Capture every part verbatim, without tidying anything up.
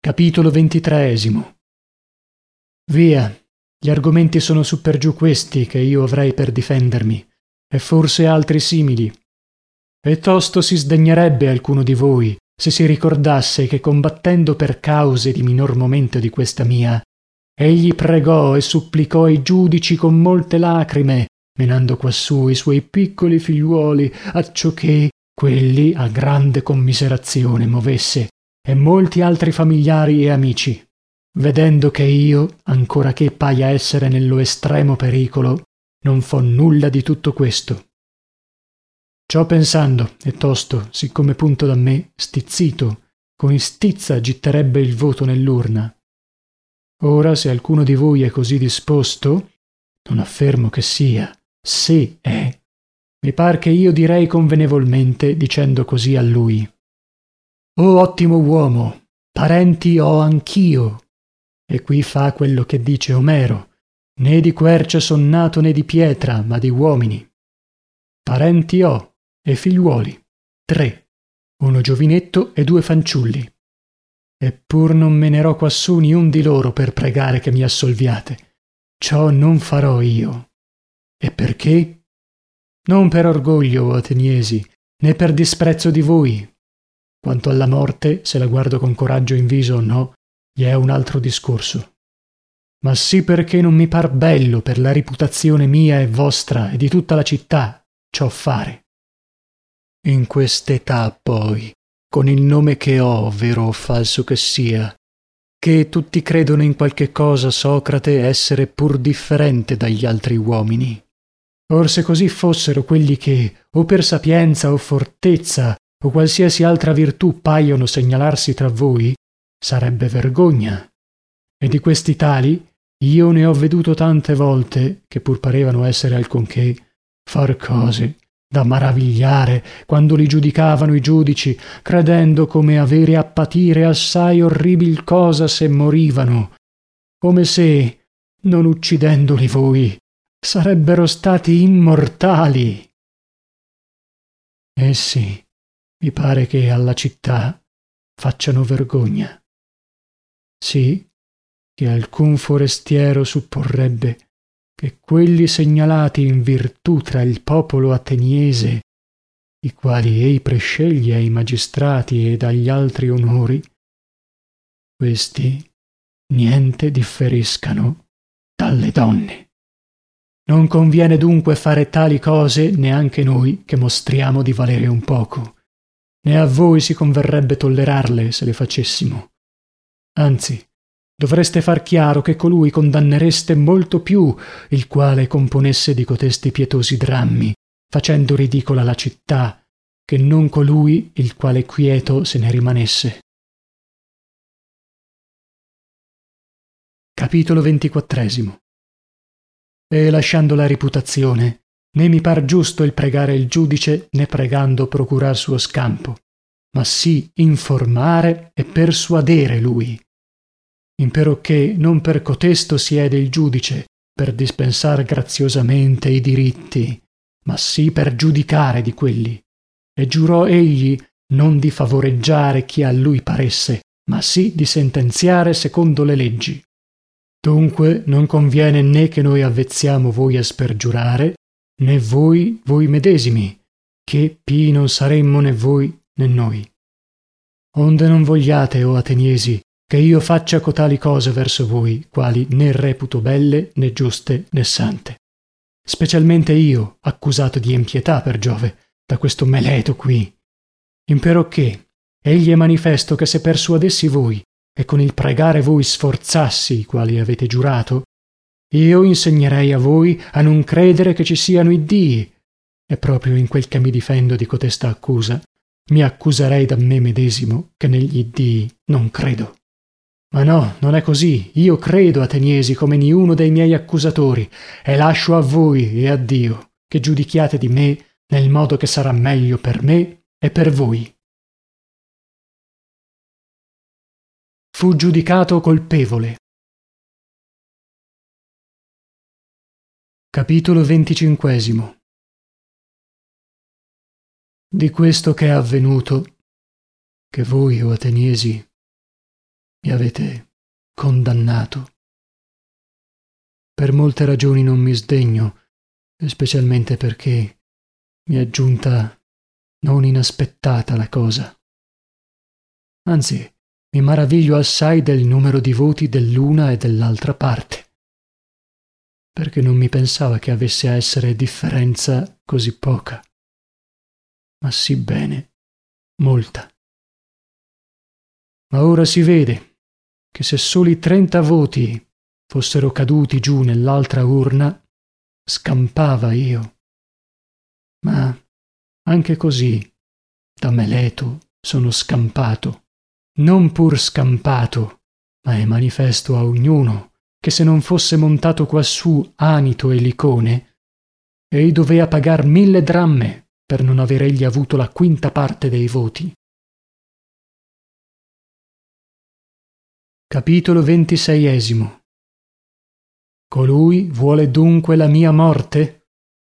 Capitolo ventitreesimo. Via, gli argomenti sono su per giù questi che io avrei per difendermi, e forse altri simili. E tosto si sdegnerebbe alcuno di voi se si ricordasse che, combattendo per cause di minor momento di questa mia, egli pregò e supplicò i giudici con molte lacrime, menando quassù i suoi piccoli figliuoli, acciò che quelli a grande commiserazione movesse, e molti altri familiari e amici, vedendo che io, ancora che paia essere nello estremo pericolo, non fo nulla di tutto questo. Ciò pensando, e tosto, siccome punto da me, stizzito, con istizza gitterebbe il voto nell'urna. Ora, se alcuno di voi è così disposto, non affermo che sia, se è, mi par che io direi convenevolmente, dicendo così a lui: o ottimo uomo, parenti ho anch'io, e qui fa quello che dice Omero: né di quercia son nato né di pietra, ma di uomini. Parenti ho, e figliuoli, tre, uno giovinetto e due fanciulli. Eppur non menerò quassù niun di loro per pregare che mi assolviate. Ciò non farò io. E perché? Non per orgoglio, o ateniesi, né per disprezzo di voi. Quanto alla morte, se la guardo con coraggio in viso o no, gli è un altro discorso. Ma sì perché non mi par bello, per la riputazione mia e vostra e di tutta la città, ciò fare. In quest'età, poi, con il nome che ho, vero o falso che sia, che tutti credono in qualche cosa Socrate essere pur differente dagli altri uomini. Or se così fossero quelli che, o per sapienza o fortezza, o qualsiasi altra virtù paiono segnalarsi tra voi, sarebbe vergogna. E di questi tali io ne ho veduto tante volte, che pur parevano essere alcunché, far cose da maravigliare quando li giudicavano i giudici, credendo come avere a patire assai orribil cosa se morivano, come se, non uccidendoli voi, sarebbero stati immortali. Eh sì, mi pare che alla città facciano vergogna. Sì, che alcun forestiero supporrebbe che quelli segnalati in virtù tra il popolo ateniese, i quali ei presceglie ai magistrati ed agli altri onori, questi niente differiscano dalle donne. Non conviene dunque fare tali cose neanche noi che mostriamo di valere un poco, né a voi si converrebbe tollerarle se le facessimo. Anzi, dovreste far chiaro che colui condannereste molto più, il quale componesse di cotesti pietosi drammi, facendo ridicola la città, che non colui il quale quieto se ne rimanesse. Capitolo ventiquattresimo. E lasciando la riputazione, né mi par giusto il pregare il giudice, né pregando procurar suo scampo, ma sì informare e persuadere lui. Imperocché non per cotesto siede il giudice, per dispensar graziosamente i diritti, ma sì per giudicare di quelli. E giurò egli non di favoreggiare chi a lui paresse, ma sì di sentenziare secondo le leggi. Dunque non conviene né che noi avvezziamo voi a spergiurare, né voi voi medesimi, che pii non saremmo né voi né noi. Onde non vogliate, o ateniesi, che io faccia cotali cose verso voi, quali né reputo belle, né giuste, né sante. Specialmente io, accusato di empietà per Giove, da questo Meleto qui. Imperocché egli è manifesto che se persuadessi voi, e con il pregare voi sforzassi, i quali avete giurato, io insegnerei a voi a non credere che ci siano iddii, e proprio in quel che mi difendo di cotesta accusa, mi accuserei da me medesimo che negli iddii non credo. Ma no, non è così. Io credo, ateniesi, come niuno dei miei accusatori, e lascio a voi e a Dio che giudichiate di me nel modo che sarà meglio per me e per voi. Fu giudicato colpevole. Capitolo venticinquesimo. Di questo che è avvenuto, che voi, o ateniesi, mi avete condannato. Per molte ragioni non mi sdegno, specialmente perché mi è giunta non inaspettata la cosa. Anzi, mi maraviglio assai del numero di voti dell'una e dell'altra parte, perché non mi pensava che avesse a essere differenza così poca, ma sì bene, molta. Ma ora si vede che se soli trenta voti fossero caduti giù nell'altra urna, scampava io. Ma anche così, da Meleto sono scampato, non pur scampato, ma è manifesto a ognuno che se non fosse montato quassù Anito e Licone, ei dovea pagar mille dramme per non aver egli avuto la quinta parte dei voti. Capitolo ventiseiesimo. Colui vuole dunque la mia morte?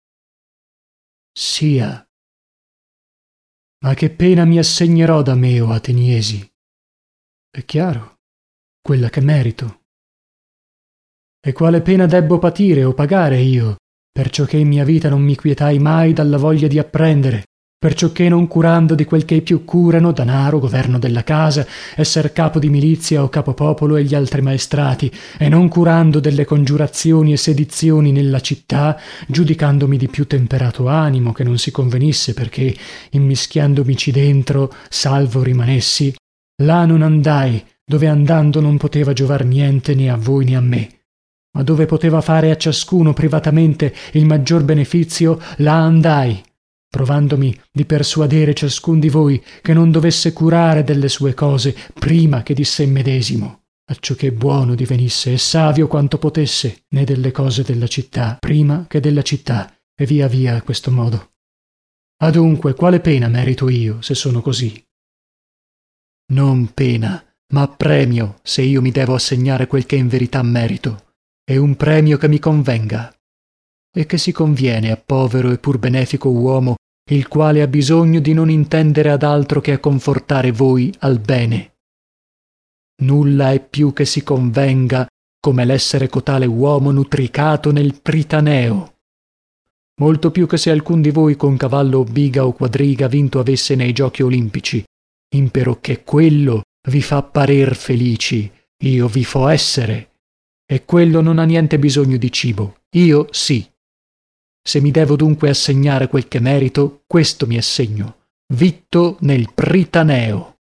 Sia. Ma che pena mi assegnerò da me, o Ateniesi? È chiaro, quella che merito. E quale pena debbo patire o pagare io, perciò che in mia vita non mi quietai mai dalla voglia di apprendere, perciò che non curando di quel che i più curano, danaro, governo della casa, esser capo di milizia o capopopolo e gli altri maestrati, e non curando delle congiurazioni e sedizioni nella città, giudicandomi di più temperato animo che non si convenisse perché, immischiandomici dentro, salvo rimanessi, là non andai, dove andando non poteva giovar niente né a voi né a me. Ma dove poteva fare a ciascuno privatamente il maggior benefizio, là andai, provandomi di persuadere ciascun di voi che non dovesse curare delle sue cose prima che di sé medesimo, acciò che buono divenisse e savio quanto potesse, né delle cose della città prima che della città, e via via a questo modo. Adunque, quale pena merito io, se sono così? Non pena, ma premio, se io mi devo assegnare quel che in verità merito, e un premio che mi convenga, e che si conviene a povero e pur benefico uomo, il quale ha bisogno di non intendere ad altro che a confortare voi al bene. Nulla è più che si convenga come l'essere cotale uomo nutricato nel pritaneo. Molto più che se alcun di voi con cavallo o biga o quadriga vinto avesse nei giochi olimpici, impero che quello vi fa parer felici, io vi fo essere, e quello non ha niente bisogno di cibo, io sì. Se mi devo dunque assegnare quel che merito, questo mi assegno, vitto nel pritaneo.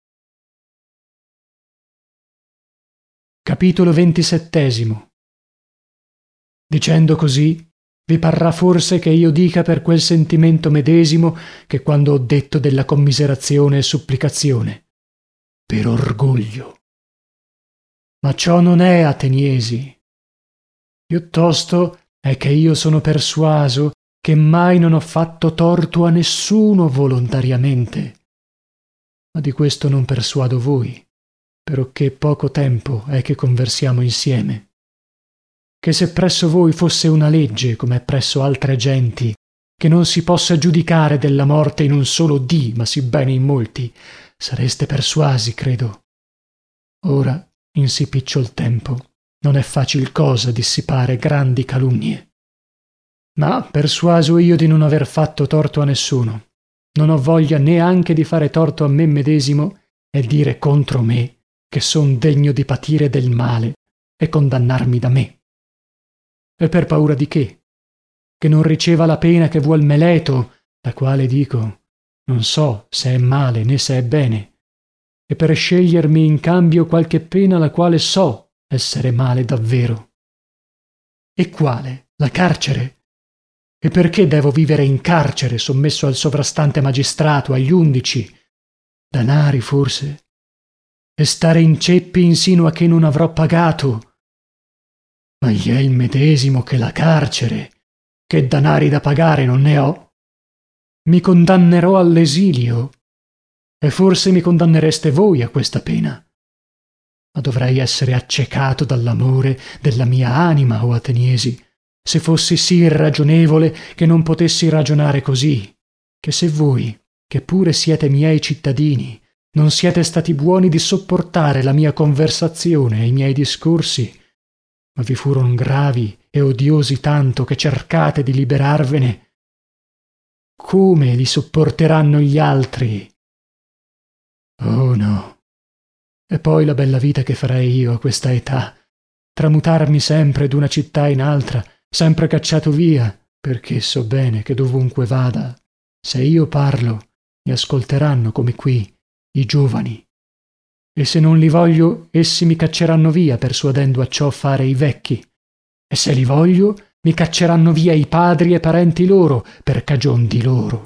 Capitolo ventisettesimo. Dicendo così, vi parrà forse che io dica per quel sentimento medesimo che quando ho detto della commiserazione e supplicazione, per orgoglio. Ma ciò non è, Ateniesi. Piuttosto è che io sono persuaso che mai non ho fatto torto a nessuno volontariamente. Ma di questo non persuado voi, perocché poco tempo è che conversiamo insieme. Che se presso voi fosse una legge, come è presso altre genti, che non si possa giudicare della morte in un solo dì, ma sì bene in molti, sareste persuasi, credo. Ora, in sì picciol tempo, non è facil cosa dissipare grandi calunnie. Ma persuaso io di non aver fatto torto a nessuno, non ho voglia neanche di fare torto a me medesimo e dire contro me che son degno di patire del male e condannarmi da me. E per paura di che? Che non riceva la pena che vuol Meleto, la quale dico, non so se è male né se è bene, e per scegliermi in cambio qualche pena la quale so essere male davvero. E quale? La carcere? E perché devo vivere in carcere, sommesso al sovrastante magistrato, agli undici? Danari, forse? E stare in ceppi insino a che non avrò pagato? Ma gli è il medesimo che la carcere, che danari da pagare non ne ho. Mi condannerò all'esilio, e forse mi condannereste voi a questa pena. Ma dovrei essere accecato dall'amore della mia anima, o Ateniesi, se fossi sì irragionevole che non potessi ragionare così, che se voi, che pure siete miei cittadini, non siete stati buoni di sopportare la mia conversazione e i miei discorsi, ma vi furono gravi e odiosi tanto che cercate di liberarvene. Come li sopporteranno gli altri? Oh no. E poi la bella vita che farei io a questa età, tramutarmi sempre d'una città in altra, sempre cacciato via, perché so bene che dovunque vada, se io parlo, mi ascolteranno come qui i giovani, e se non li voglio essi mi cacceranno via, persuadendo a ciò fare i vecchi, e se li voglio mi cacceranno via i padri e parenti loro per cagion di loro.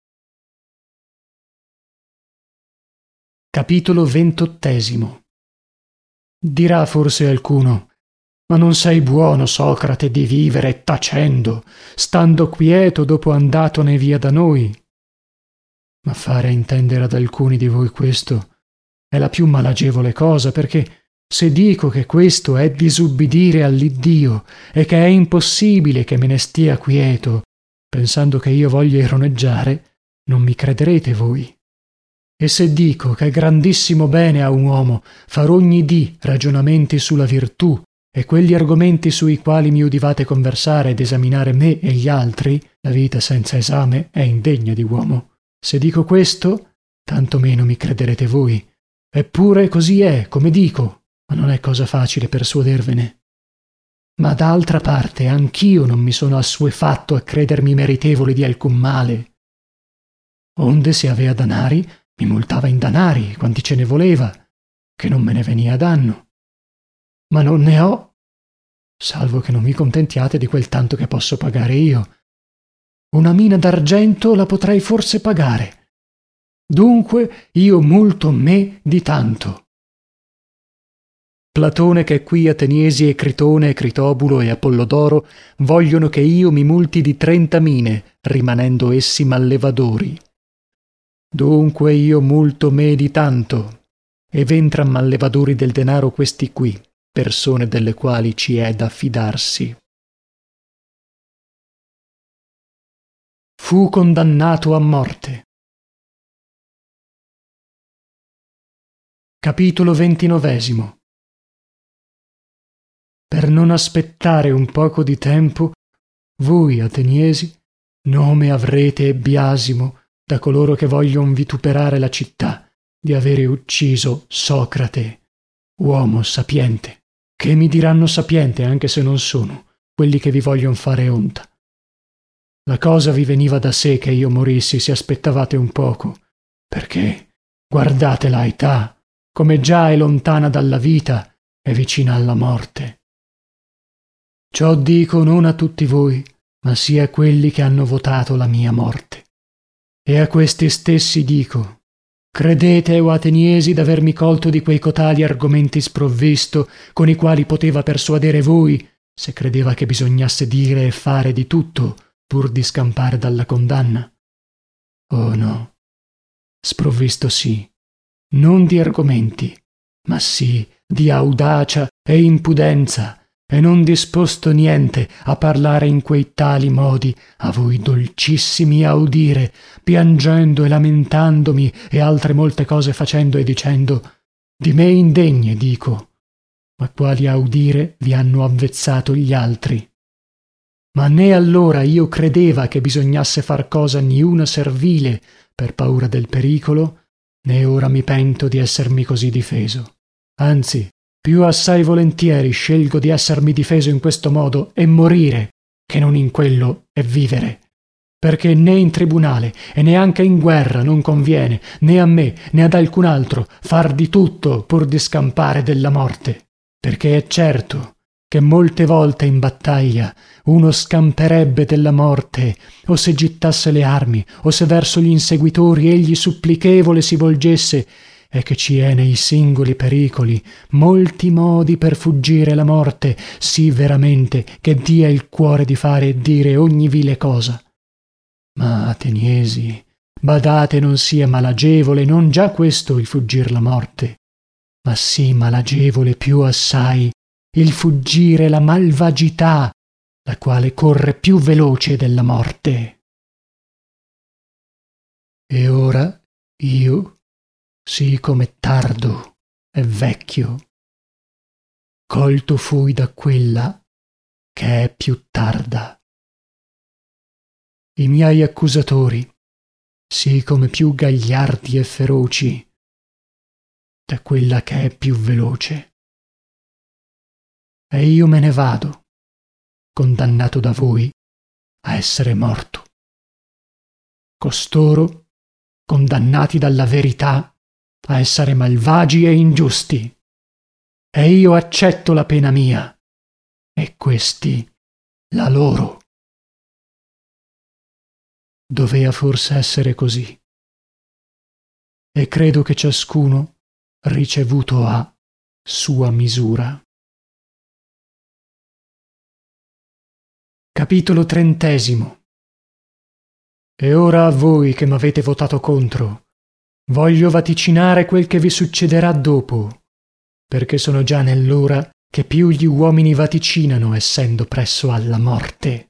Capitolo ventottesimo. Dirà forse alcuno: ma non sei buono, Socrate, di vivere tacendo, stando quieto dopo andatone via da noi? Ma fare intendere ad alcuni di voi questo è la più malagevole cosa, perché se dico che questo è disubbidire all'Iddio e che è impossibile che me ne stia quieto, pensando che io voglia ironeggiare, non mi crederete voi. E se dico che è grandissimo bene a un uomo far ogni dì ragionamenti sulla virtù e quegli argomenti sui quali mi udivate conversare ed esaminare me e gli altri, la vita senza esame è indegna di uomo. Se dico questo, tanto meno mi crederete voi. Eppure così è, come dico, ma non è cosa facile persuadervene. Ma d'altra parte anch'io non mi sono assuefatto a credermi meritevole di alcun male. Onde se avea danari, mi multava in danari quanti ce ne voleva, che non me ne venia a danno. Ma non ne ho, salvo che non vi contentiate di quel tanto che posso pagare io. Una mina d'argento la potrei forse pagare. Dunque io multo me di tanto. Platone che è qui, Ateniesi e Critone e Critobulo e Apollodoro vogliono che io mi multi di trenta mine, rimanendo essi mallevadori. Dunque io multo me di tanto, e ventran mallevadori del denaro questi qui, persone delle quali ci è da fidarsi. Fu condannato a morte. Capitolo ventinovesimo. Per non aspettare un poco di tempo, voi, Ateniesi, nome avrete e biasimo da coloro che voglion vituperare la città di avere ucciso Socrate, uomo sapiente, che mi diranno sapiente anche se non sono quelli che vi voglion fare onta. La cosa vi veniva da sé che io morissi se aspettavate un poco, perché guardate la età, come già è lontana dalla vita e vicina alla morte. Ciò dico non a tutti voi, ma sia a quelli che hanno votato la mia morte. E a questi stessi dico: credete, o Ateniesi, d'avermi colto di quei cotali argomenti sprovvisto, con i quali poteva persuadere voi, se credeva che bisognasse dire e fare di tutto pur di scampare dalla condanna? Oh no, sprovvisto sì, non di argomenti, ma sì di audacia e impudenza, e non disposto niente a parlare in quei tali modi a voi dolcissimi a udire, piangendo e lamentandomi e altre molte cose facendo e dicendo, di me indegne dico, ma quali a udire vi hanno avvezzato gli altri. Ma né allora io credeva che bisognasse far cosa niuna servile per paura del pericolo, né ora mi pento di essermi così difeso. Anzi, più assai volentieri scelgo di essermi difeso in questo modo e morire, che non in quello e vivere. Perché né in tribunale e neanche in guerra non conviene, né a me né ad alcun altro, far di tutto pur di scampare della morte. Perché è certo che molte volte in battaglia uno scamperebbe della morte, o se gittasse le armi, o se verso gli inseguitori egli supplichevole si volgesse, e che ci è nei singoli pericoli molti modi per fuggire la morte, sì veramente che dia il cuore di fare e dire ogni vile cosa. Ma, Ateniesi, badate non sia malagevole non già questo il fuggir la morte, ma sì malagevole più assai il fuggire la malvagità, la quale corre più veloce della morte. E ora io, sì come tardo e vecchio. Colto fui da quella che è più tarda. I miei accusatori, sì come più gagliardi e feroci, da quella che è più veloce. E io me ne vado, condannato da voi a essere morto. Costoro, condannati dalla verità a essere malvagi e ingiusti. E io accetto la pena mia, e questi la loro. Dovea forse essere così. E credo che ciascuno ricevuto ha sua misura. Capitolo trentesimo. E ora a voi che m'avete votato contro, voglio vaticinare quel che vi succederà dopo, perché sono già nell'ora che più gli uomini vaticinano essendo presso alla morte.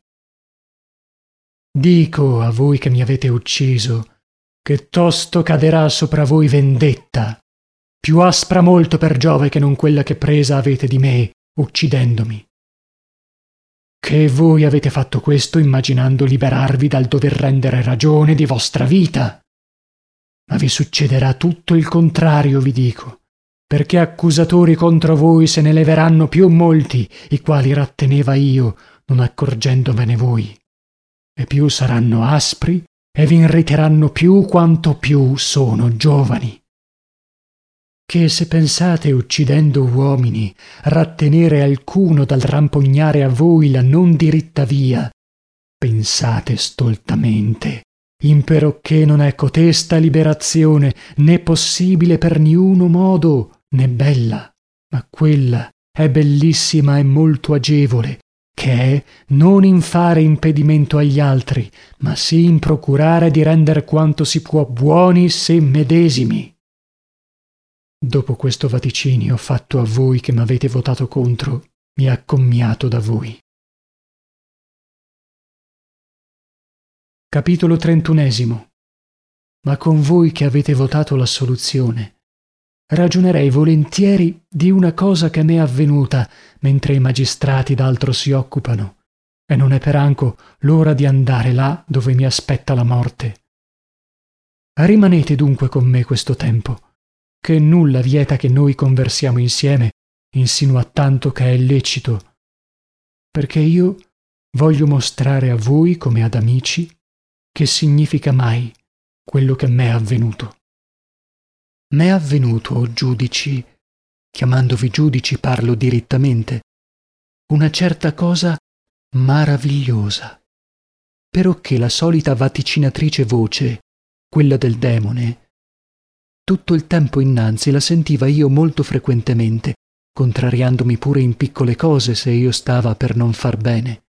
Dico a voi che mi avete ucciso, che tosto caderà sopra voi vendetta, più aspra molto per Giove che non quella che presa avete di me, uccidendomi. Che voi avete fatto questo immaginando liberarvi dal dover rendere ragione di vostra vita. Ma vi succederà tutto il contrario, vi dico, perché accusatori contro voi se ne leveranno più molti, i quali ratteneva io, non accorgendomene voi. E più saranno aspri e vi irriteranno più quanto più sono giovani. Che se pensate, uccidendo uomini, rattenere alcuno dal rampognare a voi la non diritta via, pensate stoltamente, imperocché non è cotesta liberazione né possibile per niuno modo né bella, ma quella è bellissima e molto agevole, che è non in fare impedimento agli altri, ma sì in procurare di render quanto si può buoni se medesimi. Dopo questo vaticinio fatto a voi che m'avete votato contro, mi accommiato da voi. Capitolo trentunesimo. Ma con voi che avete votato l'assoluzione, ragionerei volentieri di una cosa che m'è avvenuta mentre i magistrati d'altro si occupano, e non è peranco l'ora di andare là dove mi aspetta la morte. Rimanete dunque con me questo tempo, che nulla vieta che noi conversiamo insieme, insino a tanto che è lecito, perché io voglio mostrare a voi come ad amici che significa mai quello che m'è avvenuto. M'è avvenuto, o giudici, chiamandovi giudici parlo dirittamente, una certa cosa maravigliosa, perocché la solita vaticinatrice voce, quella del demone, tutto il tempo innanzi la sentiva io molto frequentemente, contrariandomi pure in piccole cose se io stava per non far bene.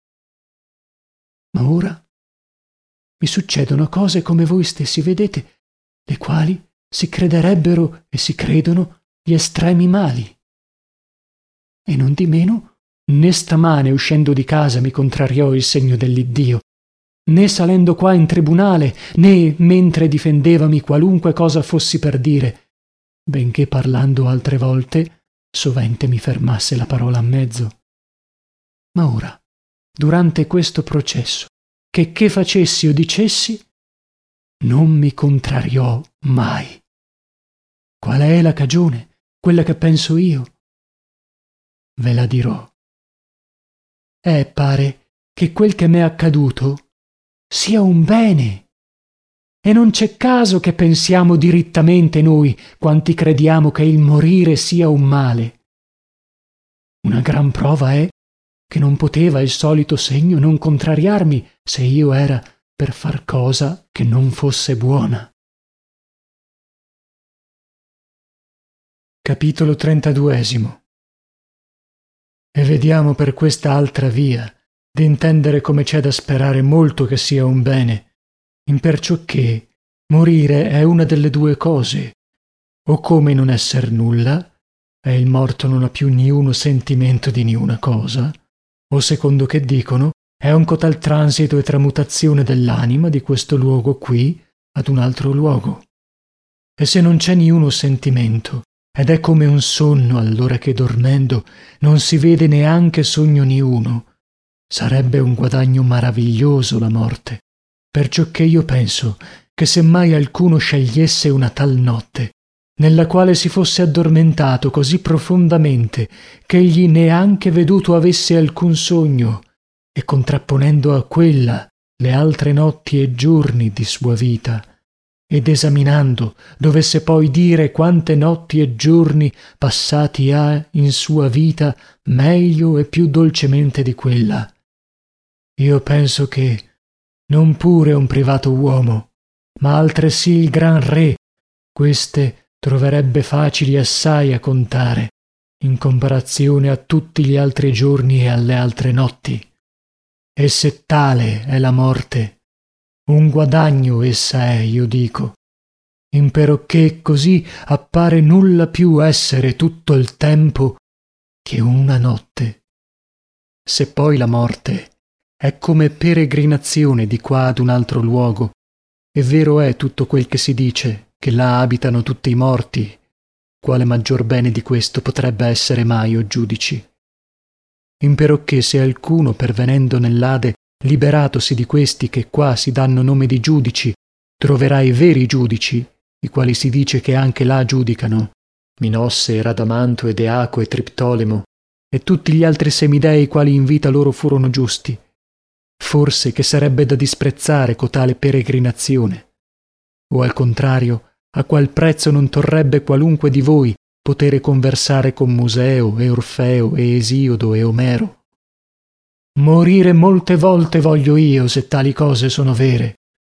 Ma ora mi succedono cose come voi stessi vedete, le quali si crederebbero e si credono gli estremi mali. E non di meno, né stamane uscendo di casa mi contrariò il segno dell'Iddio, né salendo qua in tribunale, né mentre difendevami qualunque cosa fossi per dire, benché parlando altre volte sovente mi fermasse la parola a mezzo. Ma ora, durante questo processo, che che facessi o dicessi, non mi contrariò mai. Qual è la cagione? Quella che penso io? Ve la dirò. È, pare, che quel che m'è accaduto sia un bene. E non c'è caso che pensiamo dirittamente noi, quanti crediamo che il morire sia un male. Una gran prova è che non poteva il solito segno non contrariarmi se io era per far cosa che non fosse buona. Capitolo trentaduesimo. E vediamo per questa altra via d'intendere come c'è da sperare molto che sia un bene, imperciò che morire è una delle due cose, o come non esser nulla, e il morto non ha più niuno sentimento di niuna cosa, o secondo che dicono è un cotal transito e tramutazione dell'anima di questo luogo qui ad un altro luogo. e se non c'è niuno sentimento, ed è come un sonno allora che dormendo non si vede neanche sogno niuno, sarebbe un guadagno maraviglioso la morte, perciò che io penso che se mai alcuno scegliesse una tal notte nella quale si fosse addormentato così profondamente ch'egli neanche veduto avesse alcun sogno, e contrapponendo a quella le altre notti e giorni di sua vita, ed esaminando dovesse poi dire quante notti e giorni passati ha in sua vita meglio e più dolcemente di quella, io penso che non pure un privato uomo, ma altresì il gran re queste troverebbe facili assai a contare in comparazione a tutti gli altri giorni e alle altre notti. E se tale è la morte, un guadagno essa è, io dico, imperocché così appare nulla più essere tutto il tempo che una notte. Se poi la morte è come peregrinazione di qua ad un altro luogo, e vero è tutto quel che si dice, che là abitano tutti i morti, quale maggior bene di questo potrebbe essere mai, o giudici? Imperocché se alcuno pervenendo nell'Ade liberatosi di questi che qua si danno nome di giudici, troverà i veri giudici, i quali si dice che anche là giudicano, Minosse e Radamanto ed Eaco e Triptolemo, e tutti gli altri semidei quali in vita loro furono giusti, forse che sarebbe da disprezzare cotale peregrinazione, o al contrario, a qual prezzo non torrebbe qualunque di voi potere conversare con Museo e Orfeo e Esiodo e Omero. Morire molte volte voglio io, se tali cose sono vere.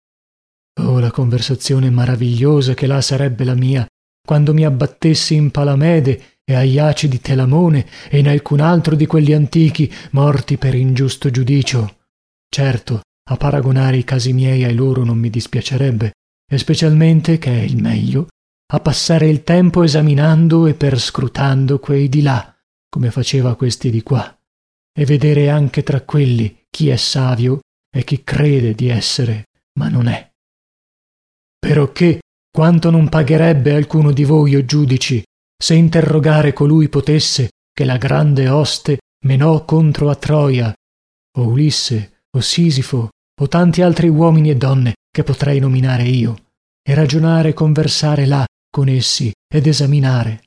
Oh, la conversazione maravigliosa che là sarebbe la mia, quando mi abbattessi in Palamede e a Iaci di Telamone e in alcun altro di quelli antichi morti per ingiusto giudicio. Certo, a paragonare i casi miei ai loro non mi dispiacerebbe, e specialmente, che è il meglio, a passare il tempo esaminando e perscrutando quei di là, come faceva questi di qua, e vedere anche tra quelli chi è savio e chi crede di essere, ma non è. Perocché quanto non pagherebbe alcuno di voi, o giudici, se interrogare colui potesse che la grande oste menò contro a Troia, o Ulisse, o Sisifo, o tanti altri uomini e donne che potrei nominare io, e ragionare e conversare là con essi ed esaminare.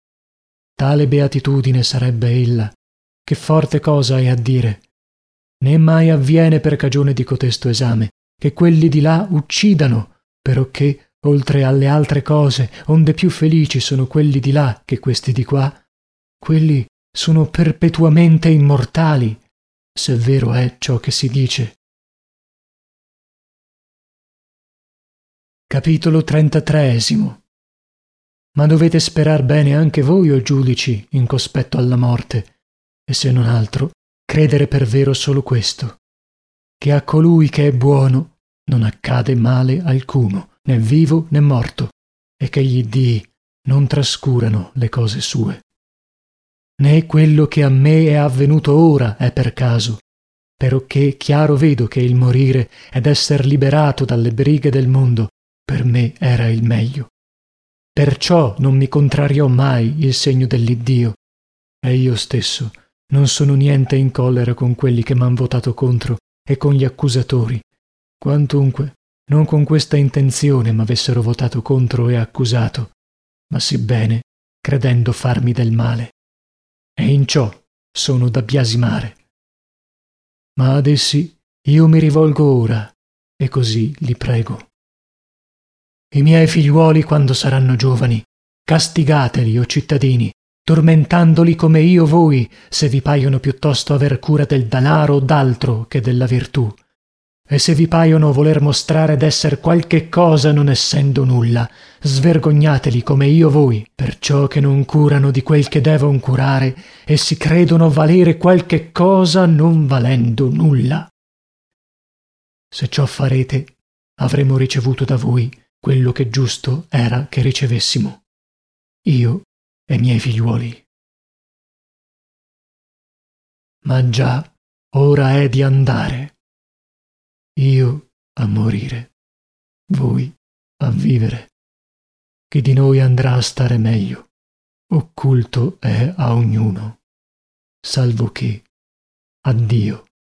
Tale beatitudine sarebbe ella, che forte cosa è a dire. Né mai avviene per cagione di cotesto esame che quelli di là uccidano, perocché oltre alle altre cose onde più felici sono quelli di là che questi di qua, quelli sono perpetuamente immortali, se vero è ciò che si dice. Capitolo trentatreesimo. Ma dovete sperar bene anche voi, o giudici, in cospetto alla morte, e se non altro, credere per vero solo questo, che a colui che è buono non accade male alcuno, né vivo né morto, e che gli dii non trascurano le cose sue. Né quello che a me è avvenuto ora è per caso, perocché chiaro vedo che il morire ed esser liberato dalle brighe del mondo per me era il meglio. Perciò non mi contrariò mai il segno dell'Iddio, e io stesso non sono niente in collera con quelli che m'han votato contro e con gli accusatori, quantunque non con questa intenzione m'avessero votato contro e accusato, ma sibbene credendo farmi del male. E in ciò sono da biasimare. Ma ad essi io mi rivolgo ora, e così li prego. I miei figliuoli, quando saranno giovani, castigateli, o cittadini, tormentandoli come io voi, se vi paiono piuttosto aver cura del danaro o d'altro che della virtù, e se vi paiono voler mostrare d'esser qualche cosa non essendo nulla, svergognateli come io voi, perciò che non curano di quel che devon curare e si credono valere qualche cosa non valendo nulla. Se ciò farete, avremo ricevuto da voi quello che giusto era che ricevessimo, io e miei figliuoli. Ma già ora è di andare, io a morire, voi a vivere, chi di noi andrà a stare meglio. Occulto è a ognuno, salvo che addio.